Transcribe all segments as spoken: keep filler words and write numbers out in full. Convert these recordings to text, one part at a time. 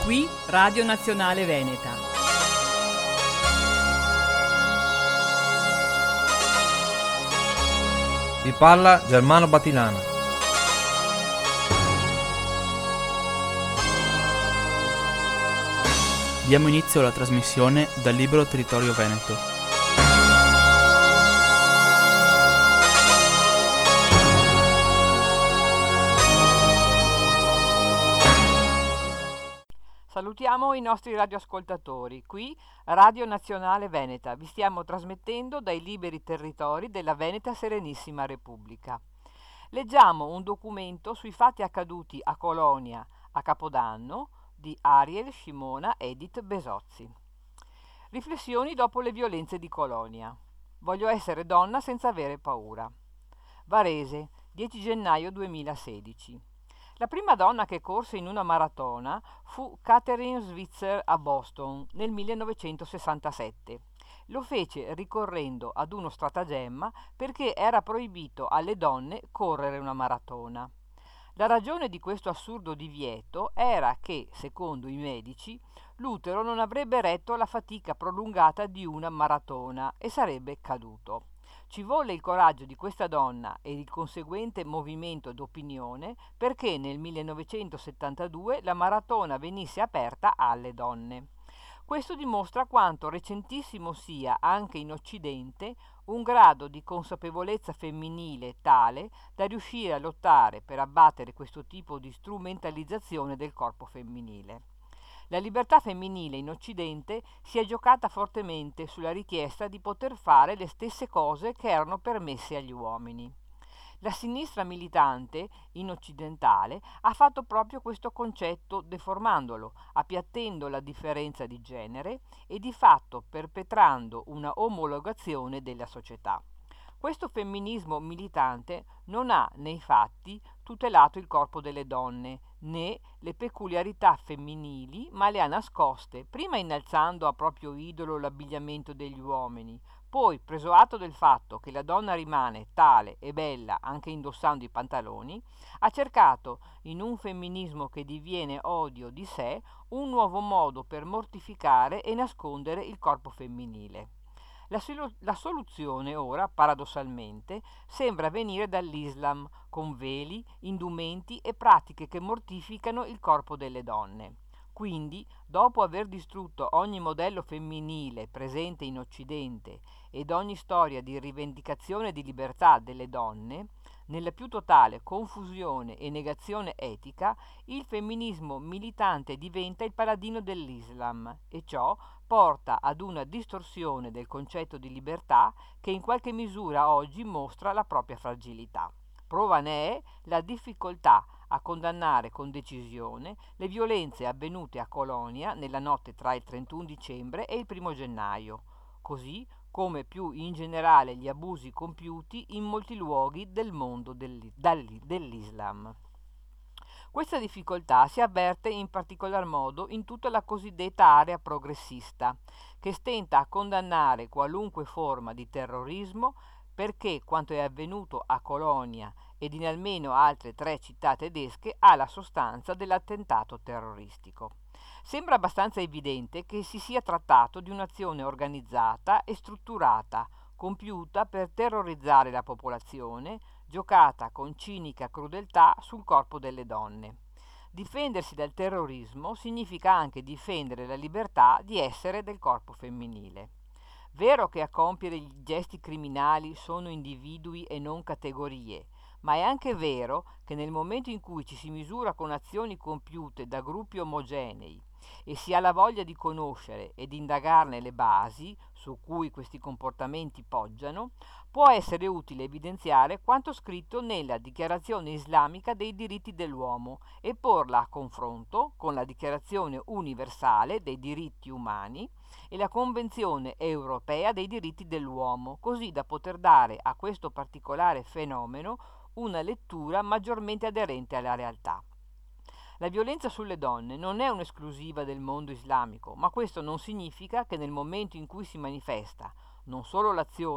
Qui Radio Nazionale Veneta. Vi parla Germano Batilana. Diamo inizio alla trasmissione dal libro Territorio Veneto. Salutiamo i nostri radioascoltatori. Qui Radio Nazionale Veneta. Vi stiamo trasmettendo dai liberi territori della Veneta Serenissima Repubblica. Leggiamo un documento sui fatti accaduti a Colonia a Capodanno di Ariel Scimona Edith Besozzi. Riflessioni dopo le violenze di Colonia. Voglio essere donna senza avere paura. Varese, dieci gennaio duemilasedici. La prima donna che corse in una maratona fu Catherine Switzer a Boston nel millenovecentosessantasette. Lo fece ricorrendo ad uno stratagemma perché era proibito alle donne correre una maratona. La ragione di questo assurdo divieto era che, secondo i medici, l'utero non avrebbe retto la fatica prolungata di una maratona e sarebbe caduto. Ci volle il coraggio di questa donna e il conseguente movimento d'opinione perché nel millenovecentosettantadue la maratona venisse aperta alle donne. Questo dimostra quanto recentissimo sia anche in Occidente un grado di consapevolezza femminile tale da riuscire a lottare per abbattere questo tipo di strumentalizzazione del corpo femminile. La libertà femminile in Occidente si è giocata fortemente sulla richiesta di poter fare le stesse cose che erano permesse agli uomini. La sinistra militante in occidentale ha fatto proprio questo concetto deformandolo, appiattendo la differenza di genere e di fatto perpetrando una omologazione della società. Questo femminismo militante non ha, nei fatti, tutelato il corpo delle donne, né le peculiarità femminili, ma le ha nascoste, prima innalzando a proprio idolo l'abbigliamento degli uomini, poi, preso atto del fatto che la donna rimane tale e bella anche indossando i pantaloni, ha cercato, in un femminismo che diviene odio di sé, un nuovo modo per mortificare e nascondere il corpo femminile. La, solu- la soluzione ora, paradossalmente, sembra venire dall'Islam, con veli, indumenti e pratiche che mortificano il corpo delle donne. Quindi, dopo aver distrutto ogni modello femminile presente in Occidente ed ogni storia di rivendicazione di libertà delle donne, nella più totale confusione e negazione etica, il femminismo militante diventa il paladino dell'Islam e ciò porta ad una distorsione del concetto di libertà che in qualche misura oggi mostra la propria fragilità. Prova ne è la difficoltà a condannare con decisione le violenze avvenute a Colonia nella notte tra il trentuno dicembre e il primo gennaio, così come più in generale gli abusi compiuti in molti luoghi del mondo dell'Islam. Questa difficoltà si avverte in particolar modo in tutta la cosiddetta area progressista, che stenta a condannare qualunque forma di terrorismo perché quanto è avvenuto a Colonia ed in almeno altre tre città tedesche ha la sostanza dell'attentato terroristico. Sembra abbastanza evidente che si sia trattato di un'azione organizzata e strutturata, compiuta per terrorizzare la popolazione, giocata con cinica crudeltà sul corpo delle donne. Difendersi dal terrorismo significa anche difendere la libertà di essere del corpo femminile. Vero che a compiere i gesti criminali sono individui e non categorie, ma è anche vero che nel momento in cui ci si misura con azioni compiute da gruppi omogenei e si ha la voglia di conoscere ed indagarne le basi su cui questi comportamenti poggiano, può essere utile evidenziare quanto scritto nella Dichiarazione Islamica dei diritti dell'uomo e porla a confronto con la Dichiarazione Universale dei diritti umani e la Convenzione Europea dei diritti dell'uomo, così da poter dare a questo particolare fenomeno una lettura maggiormente aderente alla realtà. La violenza sulle donne non è un'esclusiva del mondo islamico, ma questo non significa che nel momento in cui si manifesta non solo l'azione,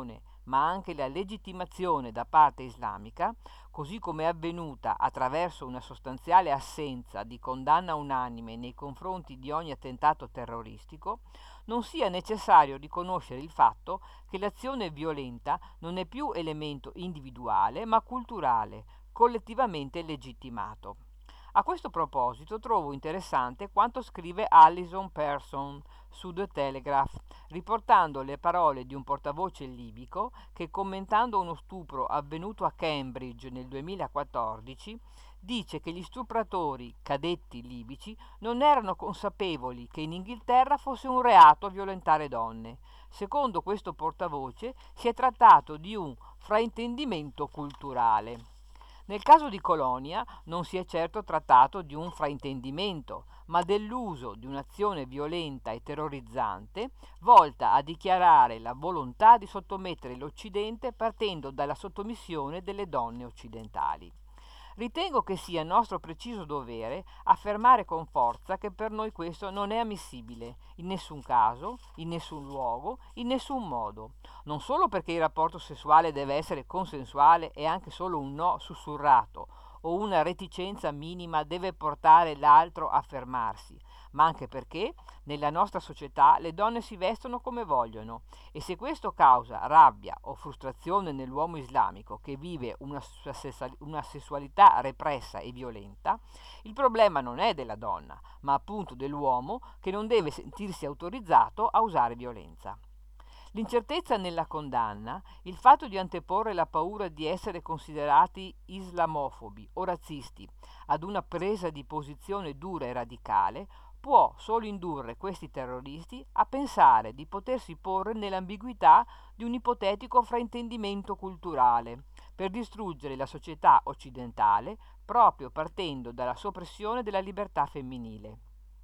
ma anche la legittimazione da parte islamica, così come è avvenuta attraverso una sostanziale assenza di condanna unanime nei confronti di ogni attentato terroristico, non sia necessario riconoscere il fatto che l'azione violenta non è più elemento individuale, ma culturale, collettivamente legittimato. A questo proposito trovo interessante quanto scrive Alison Pearson su The Telegraph, riportando le parole di un portavoce libico che, commentando uno stupro avvenuto a Cambridge nel duemilaquattordici, dice che gli stupratori cadetti libici non erano consapevoli che in Inghilterra fosse un reato violentare donne. Secondo questo portavoce si è trattato di un fraintendimento culturale. Nel caso di Colonia non si è certo trattato di un fraintendimento, ma dell'uso di un'azione violenta e terrorizzante volta a dichiarare la volontà di sottomettere l'Occidente partendo dalla sottomissione delle donne occidentali. Ritengo che sia nostro preciso dovere affermare con forza che per noi questo non è ammissibile, in nessun caso, in nessun luogo, in nessun modo. Non solo perché il rapporto sessuale deve essere consensuale e anche solo un no sussurrato o una reticenza minima deve portare l'altro a fermarsi, ma anche perché nella nostra società le donne si vestono come vogliono e se questo causa rabbia o frustrazione nell'uomo islamico che vive una, una sessualità repressa e violenta, il problema non è della donna, ma appunto dell'uomo che non deve sentirsi autorizzato a usare violenza. L'incertezza nella condanna, il fatto di anteporre la paura di essere considerati islamofobi o razzisti ad una presa di posizione dura e radicale, può solo indurre questi terroristi a pensare di potersi porre nell'ambiguità di un ipotetico fraintendimento culturale per distruggere la società occidentale proprio partendo dalla soppressione della libertà femminile.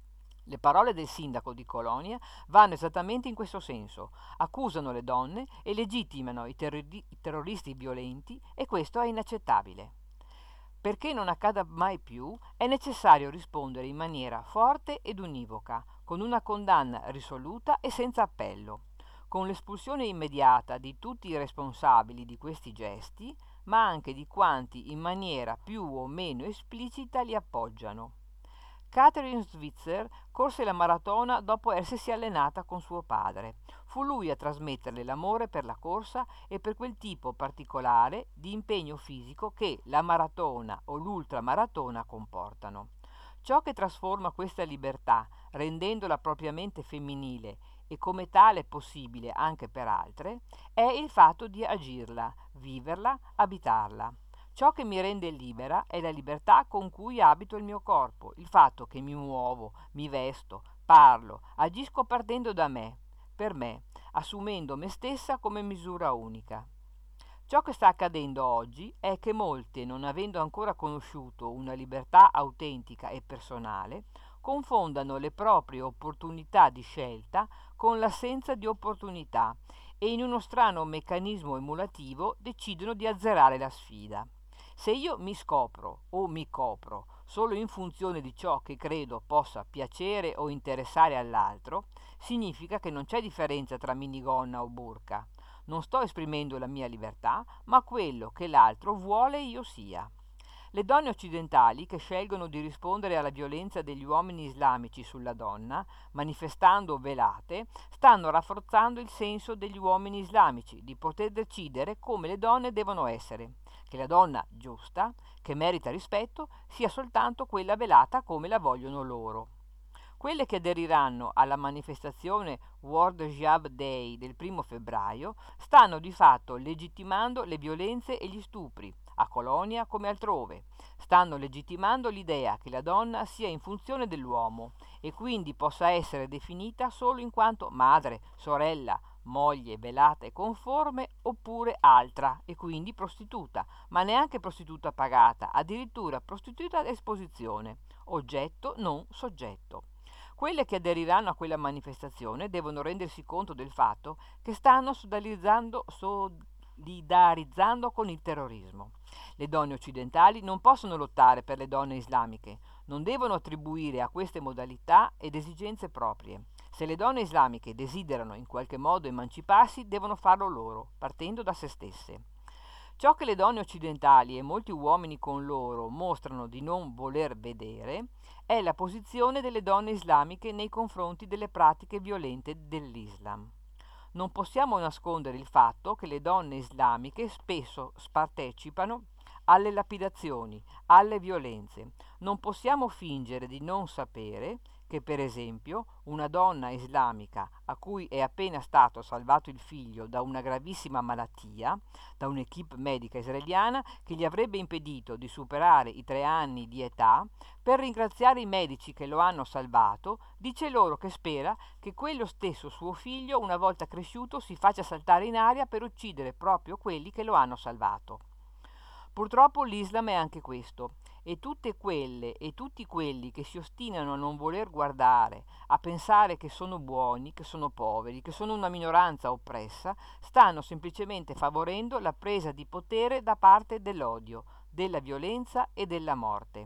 Le parole del sindaco di Colonia vanno esattamente in questo senso, accusano le donne e legittimano i, terrori- i terroristi violenti e questo è inaccettabile. Perché non accada mai più è necessario rispondere in maniera forte ed univoca, con una condanna risoluta e senza appello, con l'espulsione immediata di tutti i responsabili di questi gesti, ma anche di quanti in maniera più o meno esplicita li appoggiano. Catherine Switzer corse la maratona dopo essersi allenata con suo padre. Fu lui a trasmetterle l'amore per la corsa e per quel tipo particolare di impegno fisico che la maratona o l'ultramaratona comportano. Ciò che trasforma questa libertà, rendendola propriamente femminile e come tale possibile anche per altre, è il fatto di agirla, viverla, abitarla. Ciò che mi rende libera è la libertà con cui abito il mio corpo, il fatto che mi muovo, mi vesto, parlo, agisco partendo da me, per me, assumendo me stessa come misura unica. Ciò che sta accadendo oggi è che molte, non avendo ancora conosciuto una libertà autentica e personale, confondano le proprie opportunità di scelta con l'assenza di opportunità e in uno strano meccanismo emulativo decidono di azzerare la sfida. Se io mi scopro o mi copro solo in funzione di ciò che credo possa piacere o interessare all'altro, significa che non c'è differenza tra minigonna o burka. Non sto esprimendo la mia libertà, ma quello che l'altro vuole io sia. Le donne occidentali che scelgono di rispondere alla violenza degli uomini islamici sulla donna, manifestando velate, stanno rafforzando il senso degli uomini islamici di poter decidere come le donne devono essere, che la donna giusta, che merita rispetto, sia soltanto quella velata come la vogliono loro. Quelle che aderiranno alla manifestazione World Jihad Day del primo febbraio stanno di fatto legittimando le violenze e gli stupri, a Colonia come altrove. Stanno legittimando l'idea che la donna sia in funzione dell'uomo e quindi possa essere definita solo in quanto madre, sorella, moglie, velata e conforme oppure altra e quindi prostituta, ma neanche prostituta pagata, addirittura prostituta ad esposizione, oggetto non soggetto. Quelle che aderiranno a quella manifestazione devono rendersi conto del fatto che stanno solidarizzando, solidarizzando con il terrorismo. Le donne occidentali non possono lottare per le donne islamiche, non devono attribuire a queste modalità ed esigenze proprie. Se le donne islamiche desiderano in qualche modo emanciparsi, devono farlo loro, partendo da se stesse. Ciò che le donne occidentali e molti uomini con loro mostrano di non voler vedere è la posizione delle donne islamiche nei confronti delle pratiche violente dell'Islam. Non possiamo nascondere il fatto che le donne islamiche spesso partecipano alle lapidazioni, alle violenze. Non possiamo fingere di non sapere che, per esempio, una donna islamica a cui è appena stato salvato il figlio da una gravissima malattia, da un'equipe medica israeliana che gli avrebbe impedito di superare i tre anni di età, per ringraziare i medici che lo hanno salvato, dice loro che spera che quello stesso suo figlio, una volta cresciuto, si faccia saltare in aria per uccidere proprio quelli che lo hanno salvato. Purtroppo l'Islam è anche questo, e tutte quelle e tutti quelli che si ostinano a non voler guardare, a pensare che sono buoni, che sono poveri, che sono una minoranza oppressa, stanno semplicemente favorendo la presa di potere da parte dell'odio, della violenza e della morte.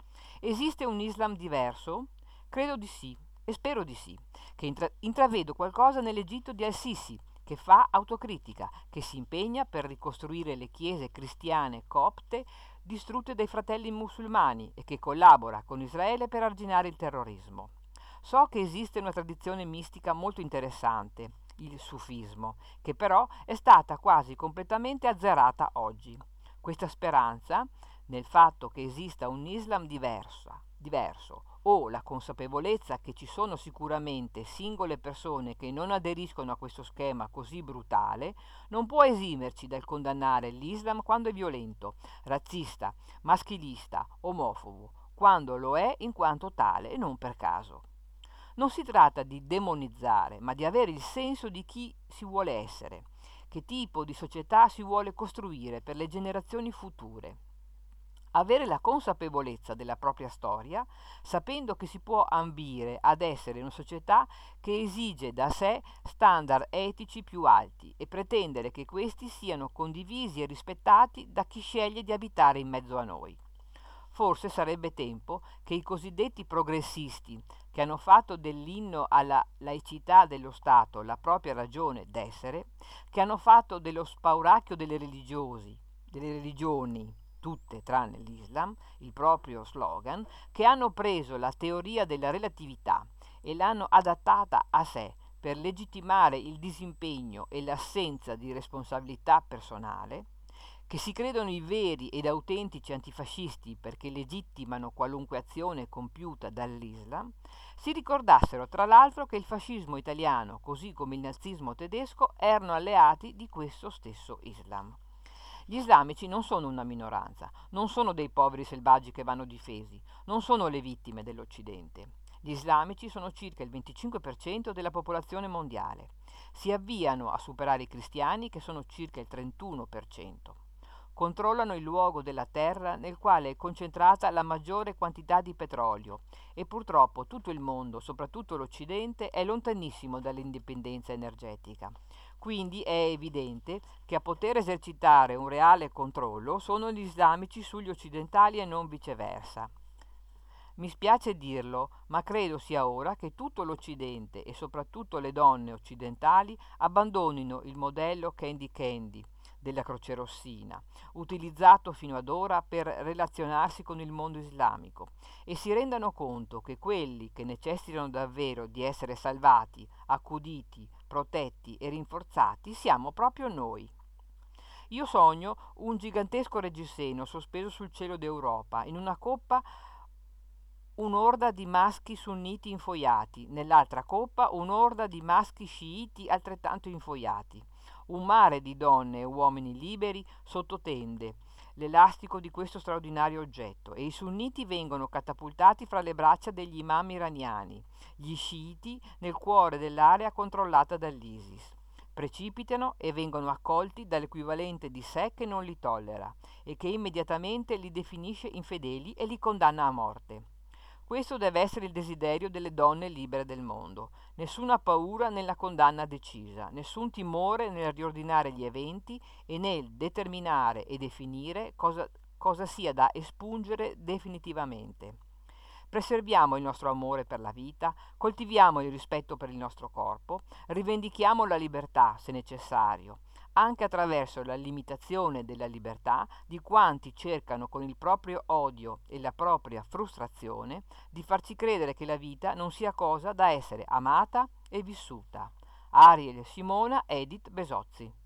Esiste un Islam diverso? Credo di sì, e spero di sì, che intra- intravedo qualcosa nell'Egitto di Al-Sisi, che fa autocritica, che si impegna per ricostruire le chiese cristiane copte distrutte dai fratelli musulmani e che collabora con Israele per arginare il terrorismo. So che esiste una tradizione mistica molto interessante, il sufismo, che però è stata quasi completamente azzerata oggi. Questa speranza nel fatto che esista un Islam diverso, diverso o la consapevolezza che ci sono sicuramente singole persone che non aderiscono a questo schema così brutale, non può esimerci dal condannare l'Islam quando è violento, razzista, maschilista, omofobo, quando lo è in quanto tale e non per caso. Non si tratta di demonizzare, ma di avere il senso di chi si vuole essere, che tipo di società si vuole costruire per le generazioni future. Avere la consapevolezza della propria storia, sapendo che si può ambire ad essere una società che esige da sé standard etici più alti e pretendere che questi siano condivisi e rispettati da chi sceglie di abitare in mezzo a noi. Forse sarebbe tempo che i cosiddetti progressisti, che hanno fatto dell'inno alla laicità dello Stato la propria ragione d'essere, che hanno fatto dello spauracchio delle religiosi, delle religioni, tutte tranne l'Islam, il proprio slogan, che hanno preso la teoria della relatività e l'hanno adattata a sé per legittimare il disimpegno e l'assenza di responsabilità personale, che si credono i veri ed autentici antifascisti perché legittimano qualunque azione compiuta dall'Islam, si ricordassero tra l'altro che il fascismo italiano, così come il nazismo tedesco, erano alleati di questo stesso Islam. Gli islamici non sono una minoranza, non sono dei poveri selvaggi che vanno difesi, non sono le vittime dell'Occidente. Gli islamici sono circa il venticinque per cento della popolazione mondiale. Si avviano a superare i cristiani che sono circa il trentuno per cento. Controllano il luogo della terra nel quale è concentrata la maggiore quantità di petrolio e purtroppo tutto il mondo, soprattutto l'Occidente, è lontanissimo dall'indipendenza energetica. Quindi è evidente che a poter esercitare un reale controllo sono gli islamici sugli occidentali e non viceversa. Mi spiace dirlo, ma credo sia ora che tutto l'Occidente e soprattutto le donne occidentali abbandonino il modello Candy Candy della Croce Rossina, utilizzato fino ad ora per relazionarsi con il mondo islamico, e si rendano conto che quelli che necessitano davvero di essere salvati, accuditi, protetti e rinforzati siamo proprio noi. Io sogno un gigantesco reggiseno sospeso sul cielo d'Europa, in una coppa un'orda di maschi sunniti infoiati, nell'altra coppa un'orda di maschi sciiti altrettanto infoiati, un mare di donne e uomini liberi sotto tende, l'elastico di questo straordinario oggetto, e i sunniti vengono catapultati fra le braccia degli imam iraniani, gli sciiti nel cuore dell'area controllata dall'ISIS. Precipitano e vengono accolti dall'equivalente di sé che non li tollera e che immediatamente li definisce infedeli e li condanna a morte. Questo deve essere il desiderio delle donne libere del mondo. Nessuna paura nella condanna decisa, nessun timore nel riordinare gli eventi e nel determinare e definire cosa, cosa sia da espungere definitivamente. Preserviamo il nostro amore per la vita, coltiviamo il rispetto per il nostro corpo, rivendichiamo la libertà, se necessario, anche attraverso la limitazione della libertà di quanti cercano con il proprio odio e la propria frustrazione di farci credere che la vita non sia cosa da essere amata e vissuta. Ariel Simona Edith Besozzi.